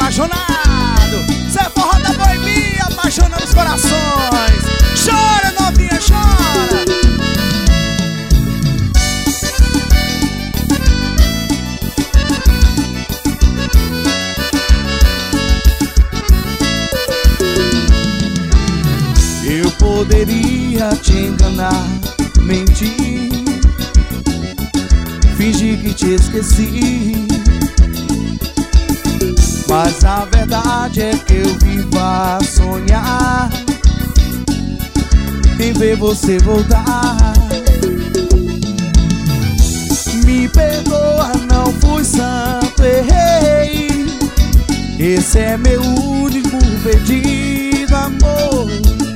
apaixonado. Cê é forró da boemia, apaixonando os corações. Chora, novinha, chora. Eu poderia te enganar, mentir, fingir que te esqueci, mas a verdade é que eu vivo a sonhar em ver você voltar. Me perdoa, não fui santo, errei. Esse é meu único pedido, amor.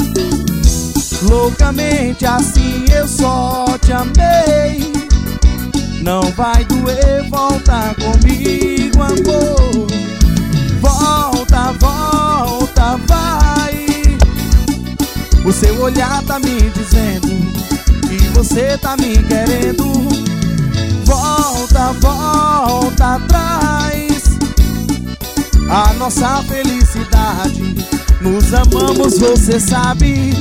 Loucamente assim eu só te amei. Não vai doer, volta comigo, amor. Volta, volta, vai. O seu olhar tá me dizendo que você tá me querendo. Volta, volta atrás. A nossa felicidade, nos amamos, você sabe.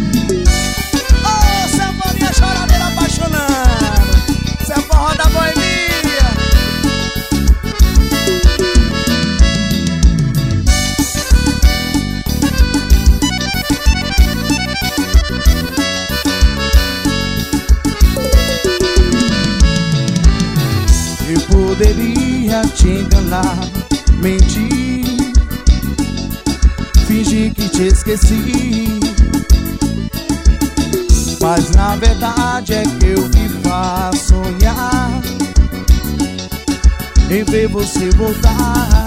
Ô, Samorinha choradeira apaixonando. Cê é forró da boemia. Eu poderia te enganar, mentir, fingir que te esqueci, mas na verdade é que eu vivo a sonhar em ver você voltar.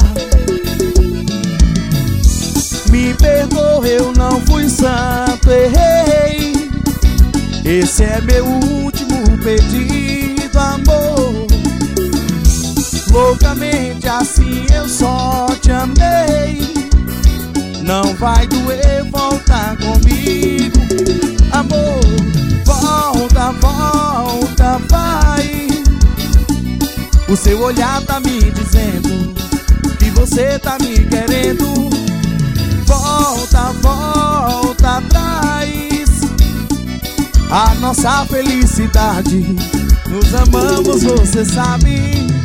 Me perdoa, eu não fui santo, errei. Esse é meu último pedido, amor. Loucamente assim eu só te amei. Não vai doer, volta comigo, amor. Volta, volta, vai. O seu olhar tá me dizendo que você tá me querendo. Volta, volta atrás. A nossa felicidade, nos amamos, você sabe.